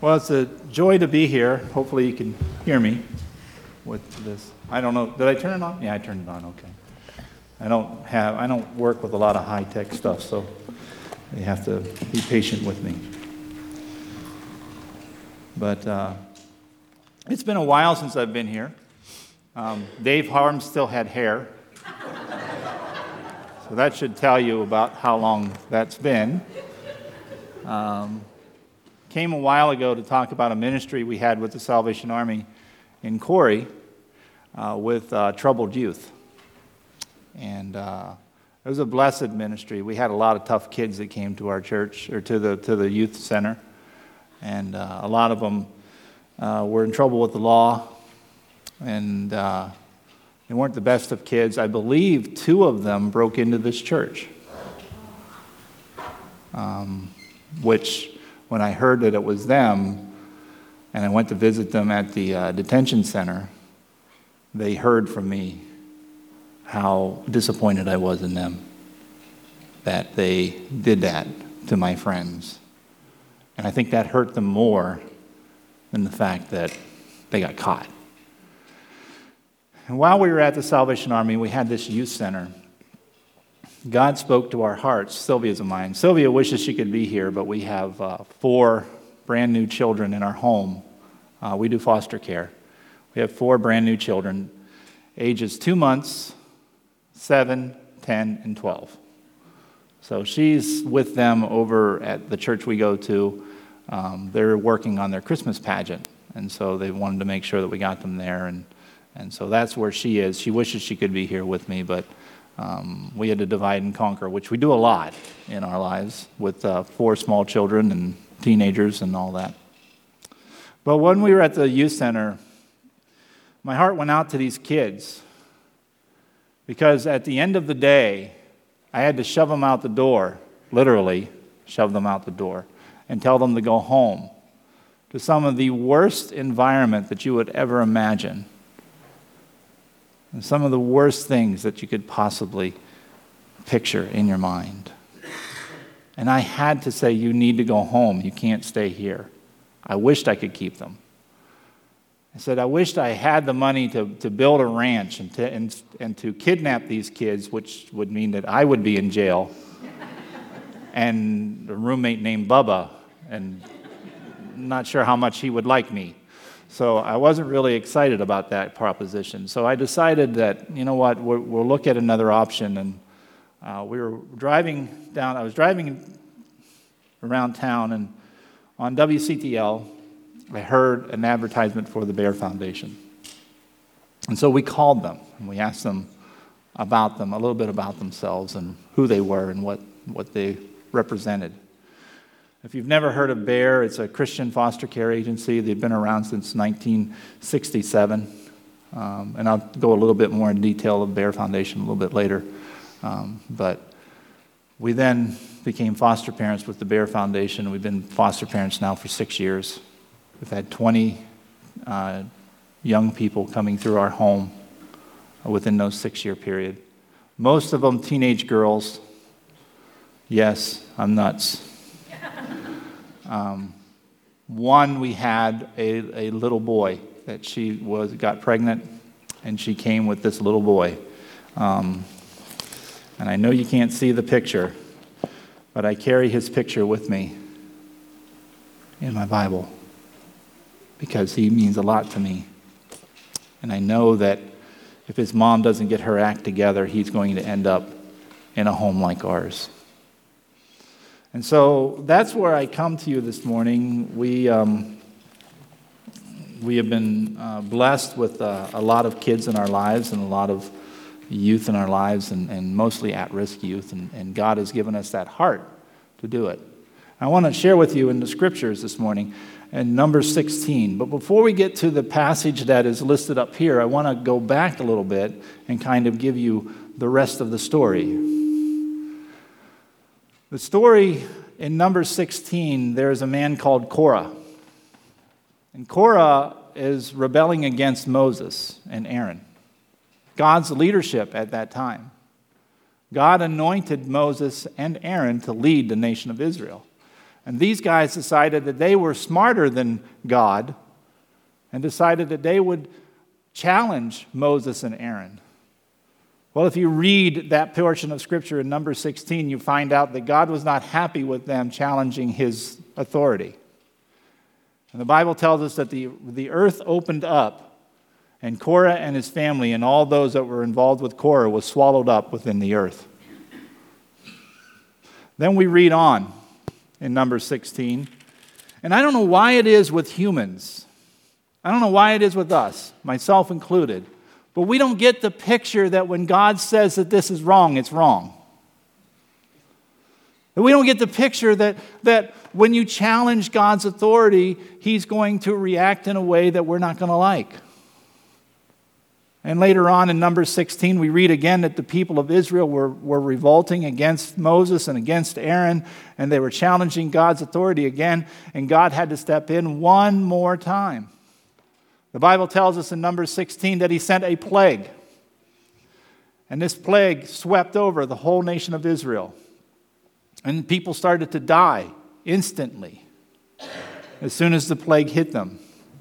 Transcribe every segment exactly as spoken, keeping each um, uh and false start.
Well, it's a joy to be here. Hopefully you can hear me with this. I don't know. Did I turn it on? Yeah, I turned it on. Okay. I don't have. I don't work with a lot of high-tech stuff, so you have to be patient with me. But uh, it's been a while since I've been here. Um, Dave Harm still had hair, so that should tell you about how long that's been. Um, came a while ago to talk about a ministry we had with the Salvation Army in Corey uh, with uh, troubled youth. And uh, it was a blessed ministry. We had a lot of tough kids that came to our church, or to the to the youth center. And uh, a lot of them uh, were in trouble with the law. And uh, they weren't the best of kids. I believe two of them broke into this church. Um, which... When I heard that it was them, and I went to visit them at the uh, detention center, they heard from me how disappointed I was in them, that they did that to my friends. And I think that hurt them more than the fact that they got caught. And while we were at the Salvation Army, we had this youth center. God spoke to our hearts. Sylvia's of mine. Sylvia wishes she could be here, but we have uh, four brand new children in our home. Uh, we do foster care. We have four brand new children, ages two months, seven, ten, and twelve. So she's with them over at the church we go to. Um, they're working on their Christmas pageant, and so they wanted to make sure that we got them there, and and so that's where she is. She wishes she could be here with me, but Um, we had to divide and conquer, which we do a lot in our lives with uh, four small children and teenagers and all that. But when we were at the youth center, my heart went out to these kids because at the end of the day, I had to shove them out the door, literally shove them out the door, and tell them to go home to some of the worst environment that you would ever imagine. And some of the worst things that you could possibly picture in your mind. And I had to say, you need to go home. You can't stay here. I wished I could keep them. I said, I wished I had the money to, to build a ranch and to, and, and to kidnap these kids, which would mean that I would be in jail, and a roommate named Bubba, and not sure how much he would like me. So I wasn't really excited about that proposition. So I decided that, you know what, we'll, we'll look at another option. And uh, we were driving down, I was driving around town, and on W C T L, I heard an advertisement for the Bear Foundation. And so we called them, and we asked them about them, a little bit about themselves and who they were and what, what they represented. If you've never heard of Bear, it's a Christian foster care agency. They've been around since nineteen sixty-seven. Um, and I'll go a little bit more in detail of Bear Foundation a little bit later. Um, but we then became foster parents with the Bear Foundation. We've been foster parents now for six years. We've had twenty uh, young people coming through our home within those six-year period. Most of them teenage girls. Yes, I'm nuts. Um, one, we had a, a little boy that she was got pregnant, and she came with this little boy. Um, and I know you can't see the picture, but I carry his picture with me in my Bible because he means a lot to me. And I know that if his mom doesn't get her act together, he's going to end up in a home like ours. And so that's where I come to you this morning. We um, we have been uh, blessed with uh, a lot of kids in our lives and a lot of youth in our lives, and, and mostly at-risk youth, and, and God has given us that heart to do it. I want to share with you in the scriptures this morning in Numbers sixteen. But before we get to the passage that is listed up here, I want to go back a little bit and kind of give you the rest of the story. The story in Numbers sixteen, there's a man called Korah. And Korah is rebelling against Moses and Aaron, God's leadership at that time. God anointed Moses and Aaron to lead the nation of Israel. And these guys decided that they were smarter than God and decided that they would challenge Moses and Aaron. Well, if you read that portion of Scripture in Numbers sixteen, you find out that God was not happy with them challenging his authority. And the Bible tells us that the, the earth opened up, and Korah and his family and all those that were involved with Korah was swallowed up within the earth. Then we read on in Numbers sixteen, and I don't know why it is with humans. I don't know why it is with us, myself included. But we don't get the picture that when God says that this is wrong, it's wrong. We don't get the picture that, that when you challenge God's authority, he's going to react in a way that we're not going to like. And later on in Numbers sixteen, we read again that the people of Israel were, were revolting against Moses and against Aaron, and they were challenging God's authority again, and God had to step in one more time. The Bible tells us in Numbers sixteen that he sent a plague. And this plague swept over the whole nation of Israel. And people started to die instantly as soon as the plague hit them.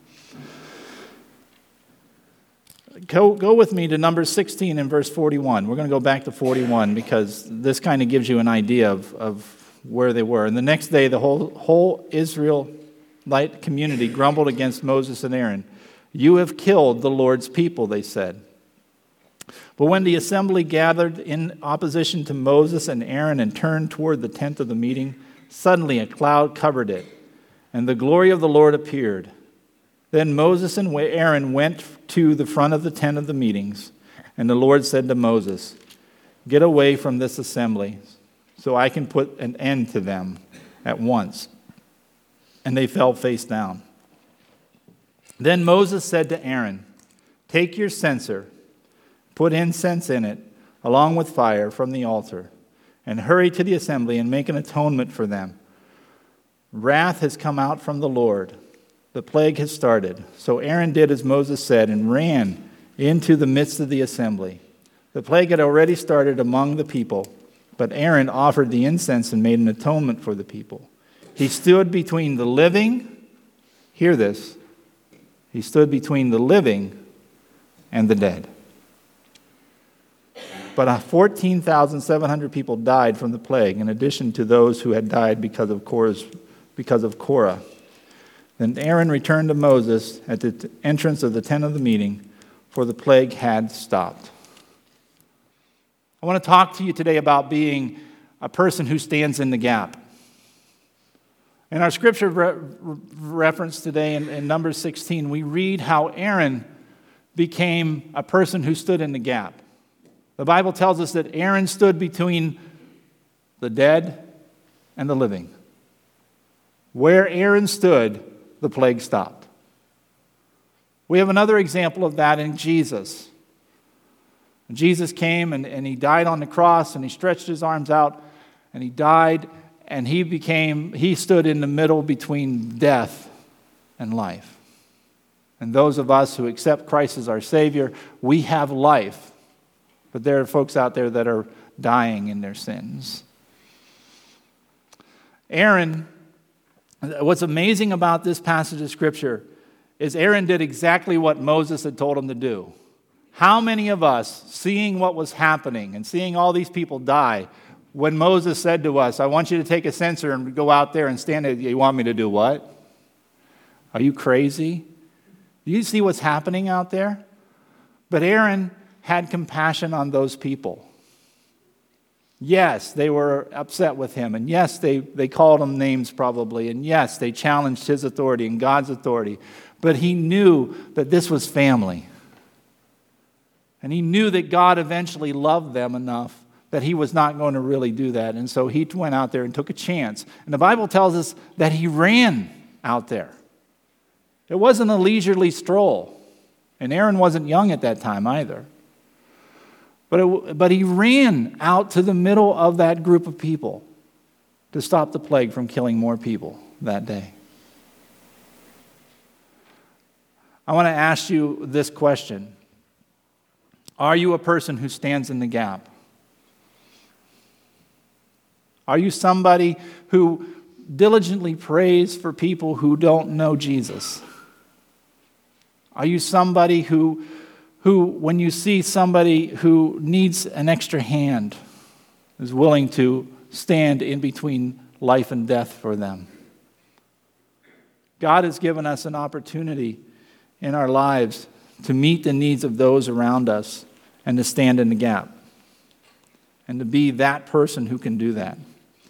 Go, go with me to Numbers sixteen and verse forty-one. We're going to go back to forty-one because this kind of gives you an idea of, of where they were. And the next day, the whole, whole Israelite community grumbled against Moses and Aaron. "You have killed the Lord's people," they said. But when the assembly gathered in opposition to Moses and Aaron and turned toward the tent of the meeting, suddenly a cloud covered it, and the glory of the Lord appeared. Then Moses and Aaron went to the front of the tent of the meetings, and the Lord said to Moses, "Get away from this assembly, so I can put an end to them at once." And they fell face down. Then Moses said to Aaron, "Take your censer, put incense in it, along with fire from the altar, and hurry to the assembly and make an atonement for them. Wrath has come out from the Lord. The plague has started." So Aaron did as Moses said and ran into the midst of the assembly. The plague had already started among the people, but Aaron offered the incense and made an atonement for the people. He stood between the living, hear this, he stood between the living and the dead. But fourteen thousand seven hundred people died from the plague, in addition to those who had died because of Korah's, because of Korah. Then Aaron returned to Moses at the entrance of the tent of the meeting, for the plague had stopped. I want to talk to you today about being a person who stands in the gap. In our scripture re- reference today in, in Numbers sixteen, we read how Aaron became a person who stood in the gap. The Bible tells us that Aaron stood between the dead and the living. Where Aaron stood, the plague stopped. We have another example of that in Jesus. Jesus came and, and he died on the cross, and he stretched his arms out and he died, and he became, he stood in the middle between death and life. And those of us who accept Christ as our Savior, we have life. But there are folks out there that are dying in their sins. Aaron, what's amazing about this passage of Scripture is Aaron did exactly what Moses had told him to do. How many of us, seeing what was happening and seeing all these people die, when Moses said to us, "I want you to take a censer and go out there and stand there," you want me to do what? Are you crazy? Do you see what's happening out there? But Aaron had compassion on those people. Yes, they were upset with him, and yes, they, they called him names probably, and yes, they challenged his authority and God's authority, but he knew that this was family. And he knew that God eventually loved them enough that he was not going to really do that, and so he went out there and took a chance. And the Bible tells us that he ran out there. It wasn't a leisurely stroll, and Aaron wasn't young at that time either. But, it, but he ran out to the middle of that group of people to stop the plague from killing more people that day. I want to ask you this question. Are you a person who stands in the gap? Are you somebody who diligently prays for people who don't know Jesus? Are you somebody who, who, when you see somebody who needs an extra hand, is willing to stand in between life and death for them? God has given us an opportunity in our lives to meet the needs of those around us and to stand in the gap and to be that person who can do that.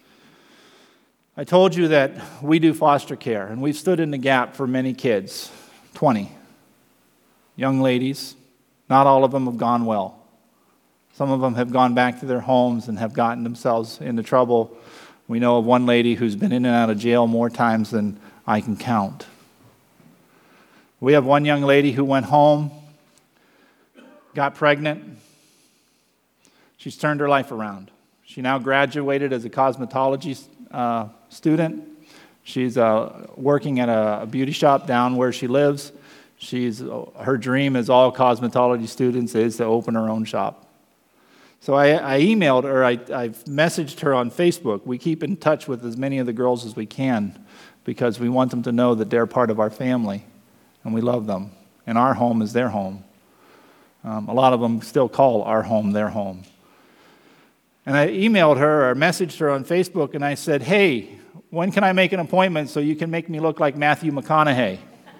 I told you that we do foster care, and we've stood in the gap for many kids, twenty young ladies. Not all of them have gone well. Some of them have gone back to their homes and have gotten themselves into trouble. We know of one lady who's been in and out of jail more times than I can count. We have one young lady who went home, got pregnant. She's turned her life around. She now graduated as a cosmetology uh, student. She's uh, working at a, a beauty shop down where she lives. She's her dream, as all cosmetology students, is to open her own shop. So I, I emailed her, I, I messaged her on Facebook. We keep in touch with as many of the girls as we can because we want them to know that they're part of our family and we love them. And our home is their home. Um, a lot of them still call our home their home. And I emailed her or messaged her on Facebook and I said, hey, when can I make an appointment so you can make me look like Matthew McConaughey?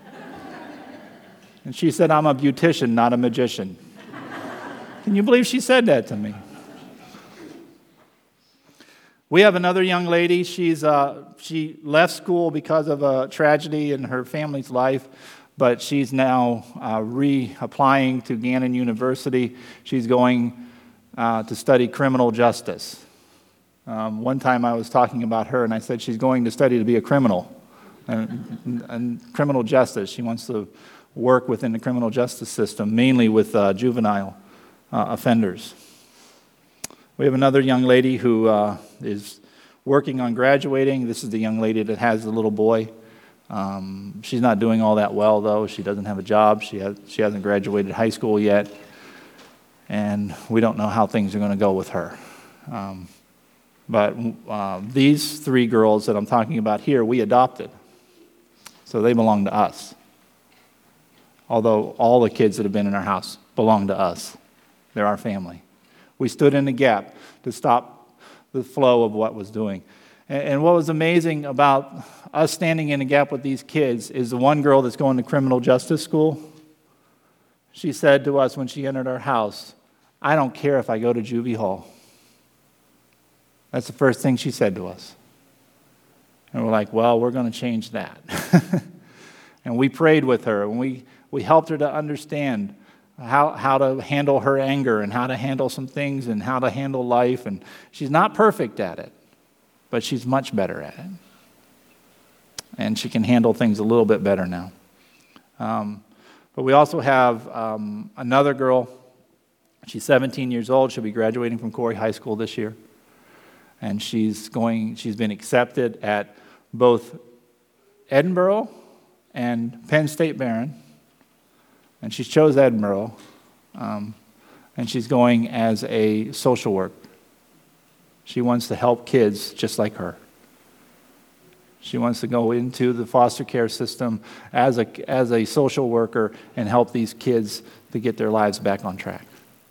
And she said, I'm a beautician, not a magician. Can you believe she said that to me? We have another young lady. She's uh, she left school because of a tragedy in her family's life, but she's now uh, reapplying to Gannon University. She's going uh, to study criminal justice. Um, one time I was talking about her, and I said she's going to study to be a criminal, and, and criminal justice. She wants to work within the criminal justice system, mainly with uh, juvenile uh, offenders. We have another young lady who uh, is working on graduating. This is the young lady that has the little boy. Um, she's not doing all that well, though. She doesn't have a job. She has, she hasn't graduated high school yet. And we don't know how things are going to go with her. Um, but uh, these three girls that I'm talking about here, we adopted. So they belong to us. Although all the kids that have been in our house belong to us. They're our family. We stood in the gap to stop the flow of what was doing. And what was amazing about us standing in the gap with these kids is the one girl that's going to criminal justice school, she said to us when she entered our house, I don't care if I go to juvie hall. That's the first thing she said to us. And we're like, well, we're going to change that. And we prayed with her, and we, we helped her to understand how, how to handle her anger and how to handle some things and how to handle life. And she's not perfect at it, but she's much better at it. And she can handle things a little bit better now. Um, but we also have um, another girl. She's seventeen years old. She'll be graduating from Corey High School this year. And she's going. She's been accepted at both Edinboro and Penn State Barron. And she chose Edinboro. Um, and she's going as a social worker. She wants to help kids just like her. She wants to go into the foster care system as a, as a social worker and help these kids to get their lives back on track.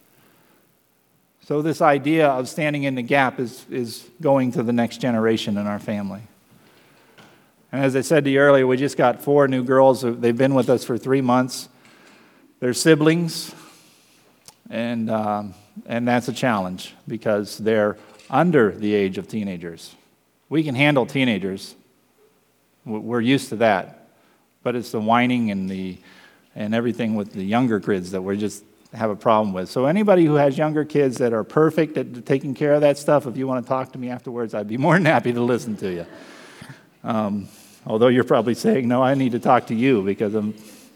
So this idea of standing in the gap is, is going to the next generation in our family. And as I said to you earlier, we just got four new girls. They've been with us for three months. They're siblings, and, um, and that's a challenge because they're under the age of teenagers. We can handle teenagers. We're used to that. But it's the whining and the and everything with the younger kids that we just have a problem with. So anybody who has younger kids that are perfect at taking care of that stuff, if you want to talk to me afterwards, I'd be more than happy to listen to you. Um, although you're probably saying, no, I need to talk to you because I'm...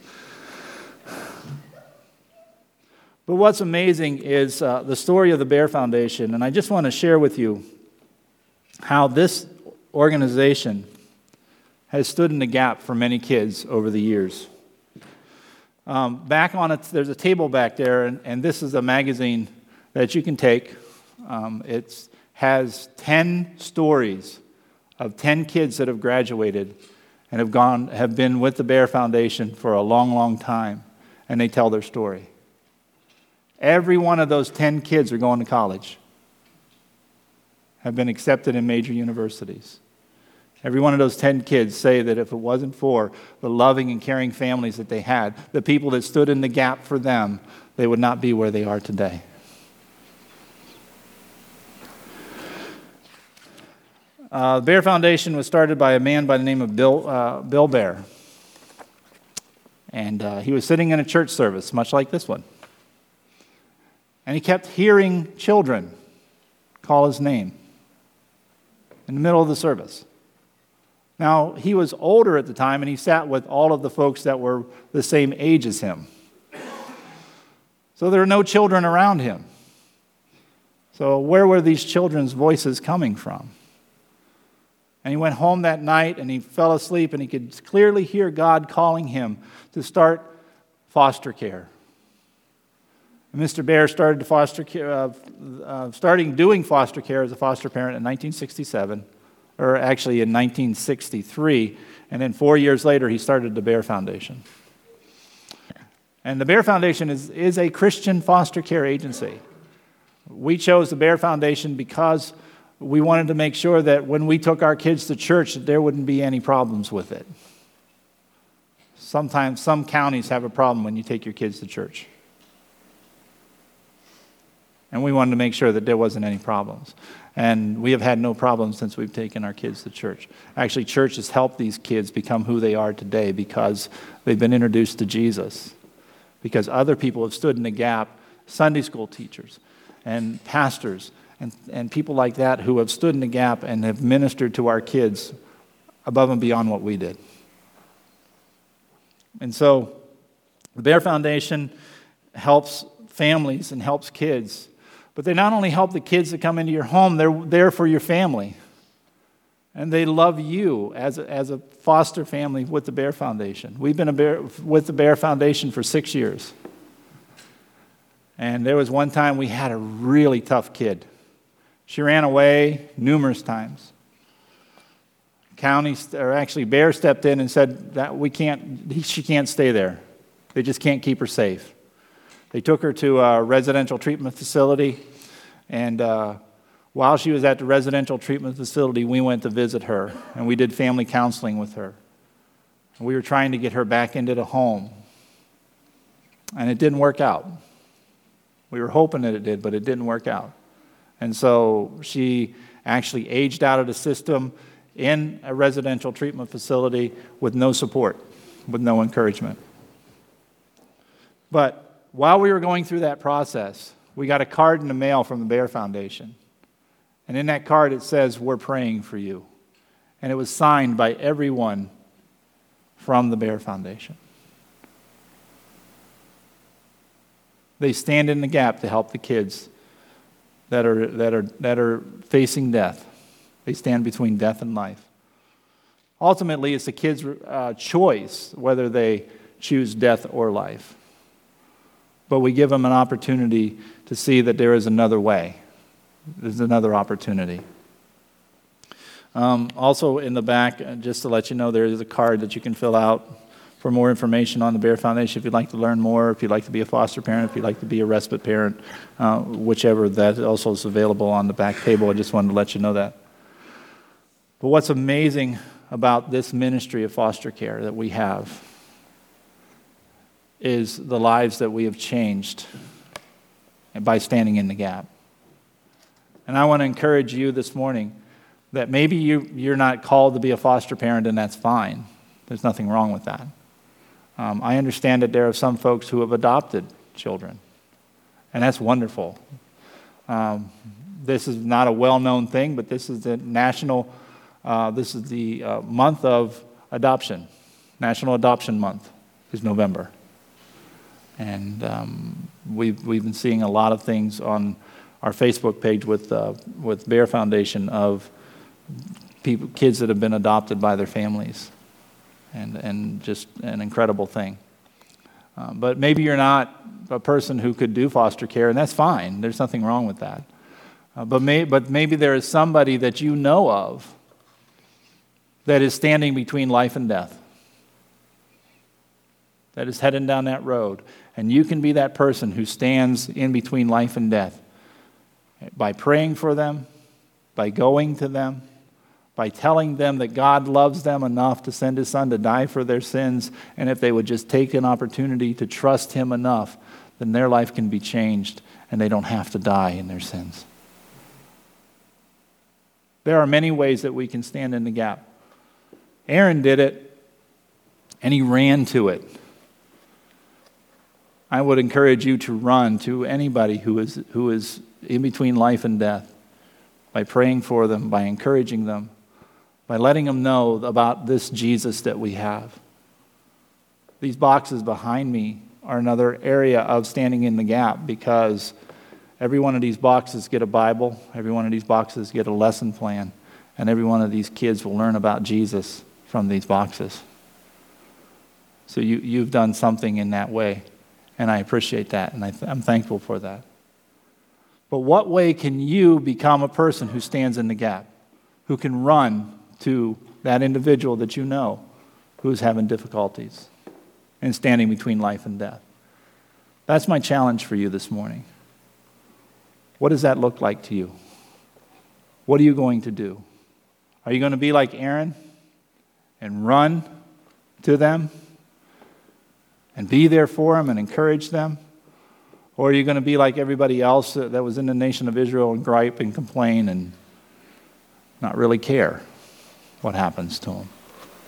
But what's amazing is uh, the story of the Bear Foundation, and I just want to share with you how this organization has stood in the gap for many kids over the years. Um, back on it, there's a table back there, and, and this is a magazine that you can take. Um, it has ten stories of ten kids that have graduated and have gone, have been with the Bear Foundation for a long, long time, and they tell their story. Every one of those ten kids are going to college, have been accepted in major universities. Every one of those ten kids say that if it wasn't for the loving and caring families that they had, the people that stood in the gap for them, they would not be where they are today. Uh, the Bear Foundation was started by a man by the name of Bill, uh, Bill Bear. And uh, he was sitting in a church service, much like this one. And he kept hearing children call his name in the middle of the service. Now, he was older at the time, and he sat with all of the folks that were the same age as him. So there were no children around him. So where were these children's voices coming from? And he went home that night, and he fell asleep, and he could clearly hear God calling him to start foster care. And Mister Bear started to foster care, uh, uh, starting doing foster care as a foster parent in nineteen sixty-seven, or actually in nineteen sixty-three, and then four years later he started the Bear Foundation. And the Bear Foundation is, is a Christian foster care agency. We chose the Bear Foundation because we wanted to make sure that when we took our kids to church, that there wouldn't be any problems with it. Sometimes some counties have a problem when you take your kids to church. And we wanted to make sure that there wasn't any problems. And we have had no problems since we've taken our kids to church. Actually, church has helped these kids become who they are today because they've been introduced to Jesus. Because other people have stood in the gap, Sunday school teachers and pastors and, and people like that who have stood in the gap and have ministered to our kids above and beyond what we did. And so the Bear Foundation helps families and helps kids. But they not only help the kids that come into your home, they're there for your family. And they love you as a, as a foster family with the Bear Foundation. We've been a Bear, with the Bear Foundation for six years. And there was one time we had a really tough kid. She ran away numerous times. County, or actually Bear stepped in and said that we can't, she can't stay there. They just can't keep her safe. They took her to a residential treatment facility, and uh, while she was at the residential treatment facility, we went to visit her, and we did family counseling with her. We were trying to get her back into the home, and it didn't work out. We were hoping that it did, but it didn't work out. And so she actually aged out of the system in a residential treatment facility with no support, with no encouragement. But while we were going through that process, we got a card in the mail from the Bear Foundation. And in that card it says, "We're praying for you." And it was signed by everyone from the Bear Foundation. They stand in the gap to help the kids that are that are that are facing death. They stand between death and life. Ultimately, it's the kids' uh, choice whether they choose death or life. But we give them an opportunity to see that there is another way. There's another opportunity. Um, also in the back, just to let you know, there is a card that you can fill out for more information on the Bear Foundation. If you'd like to learn more, if you'd like to be a foster parent, if you'd like to be a respite parent, uh, whichever, that also is available on the back table. I just wanted to let you know that. But what's amazing about this ministry of foster care that we have is the lives that we have changed by standing in the gap. And I want to encourage you this morning that maybe you, you're not called to be a foster parent, and that's fine. There's nothing wrong with that. Um, I understand that there are some folks who have adopted children, and that's wonderful. Um, this is not a well-known thing, but this is the national, uh, this is the uh, month of adoption. National Adoption Month is November. And um, we've, we've been seeing a lot of things on our Facebook page with, uh, with Bear Foundation of people, kids that have been adopted by their families. And, and just an incredible thing. Uh, but maybe you're not a person who could do foster care, and that's fine. There's nothing wrong with that. Uh, but, may, but maybe there is somebody that you know of that is standing between life and death, that is heading down that road. And you can be that person who stands in between life and death by praying for them, by going to them, by telling them that God loves them enough to send His Son to die for their sins, and if they would just take an opportunity to trust Him enough, then their life can be changed and they don't have to die in their sins. There are many ways that we can stand in the gap. Aaron did it, and he ran to it. I would encourage you to run to anybody who is who is in between life and death by praying for them, by encouraging them, by letting them know about this Jesus that we have. These boxes behind me are another area of standing in the gap, because every one of these boxes get a Bible, every one of these boxes get a lesson plan, and every one of these kids will learn about Jesus from these boxes. So you, you've done something in that way, and I appreciate that, and I th- I'm thankful for that. But what way can you become a person who stands in the gap, who can run to that individual that you know who's having difficulties and standing between life and death? That's my challenge for you this morning. What does that look like to you? What are you going to do? Are you going to be like Aaron and run to them and be there for them and encourage them? Or are you going to be like everybody else that was in the nation of Israel and gripe and complain and not really care what happens to them?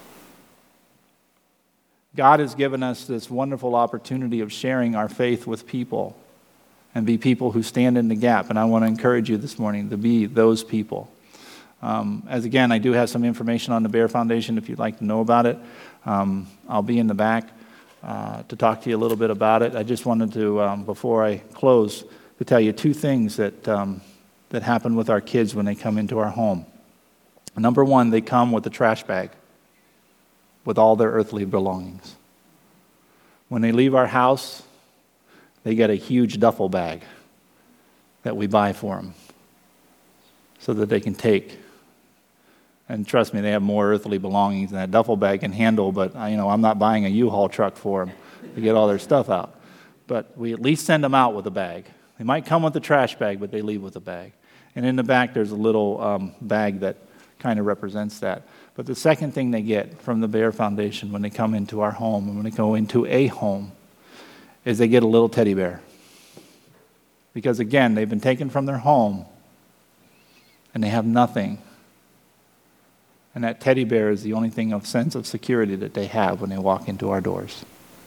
God has given us this wonderful opportunity of sharing our faith with people and be people who stand in the gap. And I want to encourage you this morning to be those people. Um, as again, I do have some information on the Bear Foundation if you'd like to know about it. Um, I'll be in the back uh, to talk to you a little bit about it. I just wanted to, um, before I close, to tell you two things that um, that happen with our kids when they come into our home. Number one, they come with a trash bag with all their earthly belongings. When they leave our house, they get a huge duffel bag that we buy for them so that they can take. And trust me, they have more earthly belongings than that duffel bag can handle, but you know, I'm not buying a U-Haul truck for them to get all their stuff out. But we at least send them out with a bag. They might come with a trash bag, but they leave with a bag. And in the back, there's a little um, bag that kind of represents that. But the second thing they get from the Bear Foundation when they come into our home and when they go into a home is they get a little teddy bear. Because again, they've been taken from their home and they have nothing. And that teddy bear is the only thing of sense of security that they have when they walk into our doors.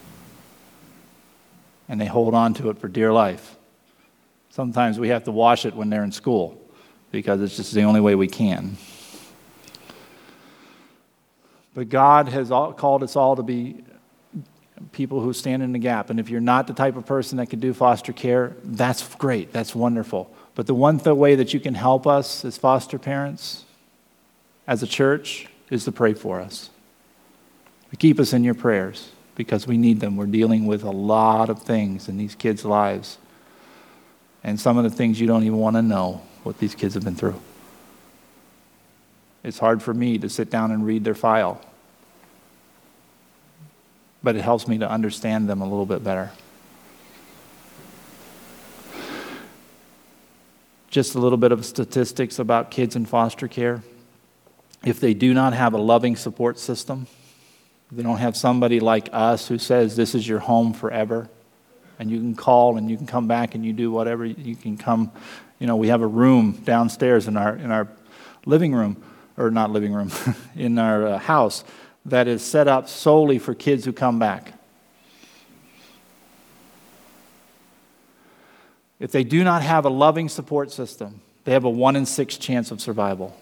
And they hold on to it for dear life. Sometimes we have to wash it when they're in school because it's just the only way we can. But God has all, called us all to be people who stand in the gap. And if you're not the type of person that can do foster care, that's great. That's wonderful. But the one th- way that you can help us as foster parents, as a church, is to pray for us. To keep us in your prayers because we need them. We're dealing with a lot of things in these kids' lives. And some of the things you don't even want to know what these kids have been through. It's hard for me to sit down and read their file. But it helps me to understand them a little bit better. Just a little bit of statistics about kids in foster care. If they do not have a loving support system, they don't have somebody like us who says this is your home forever, and you can call and you can come back and you do whatever, you can come, you know, we have a room downstairs in our in our living room, or not living room, in our uh, house that is set up solely for kids who come back. If they do not have a loving support system, they have a one in six chance of survival.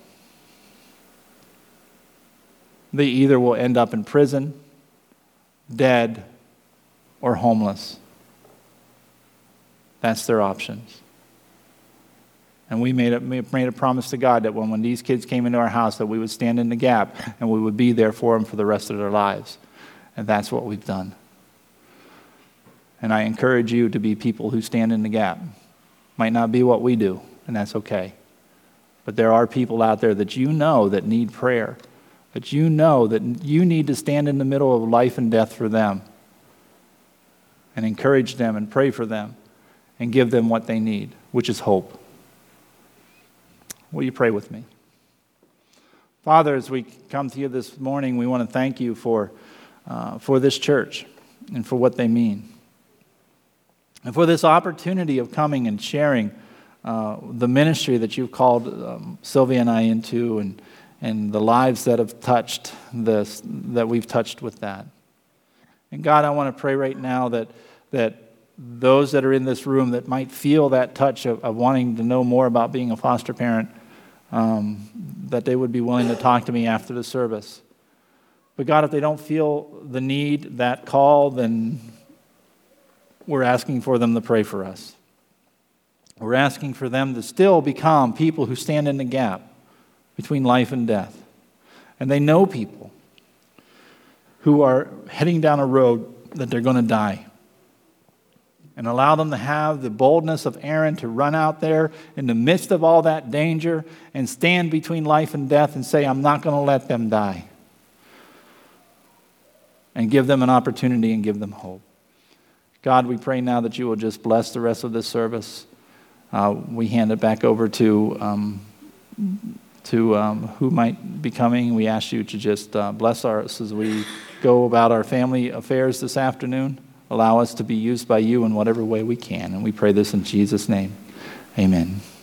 They either will end up in prison, dead, or homeless. That's their options. And we made a, made a promise to God that when, when these kids came into our house that we would stand in the gap and we would be there for them for the rest of their lives. And that's what we've done. And I encourage you to be people who stand in the gap. Might not be what we do, and that's okay. But there are people out there that you know that need prayer, But you know that you need to stand in the middle of life and death for them and encourage them and pray for them and give them what they need, which is hope. Will you pray with me? Father, as we come to you this morning, we want to thank you for, uh, for this church and for what they mean. And for this opportunity of coming and sharing uh, the ministry that you've called um, Sylvia and I into, and and the lives that have touched this, that we've touched with that. And God, I want to pray right now that that those that are in this room that might feel that touch of, of wanting to know more about being a foster parent, um, that they would be willing to talk to me after the service. But God, if they don't feel the need, that call, then we're asking for them to pray for us. We're asking for them to still become people who stand in the gap between life and death. And they know people who are heading down a road that they're going to die. And allow them to have the boldness of Aaron to run out there in the midst of all that danger and stand between life and death and say, I'm not going to let them die. And give them an opportunity and give them hope. God, we pray now that you will just bless the rest of this service. Uh, we hand it back over to um, to um, who might be coming. We ask you to just uh, bless us as we go about our family affairs this afternoon. Allow us to be used by you in whatever way we can. And we pray this in Jesus' name. Amen.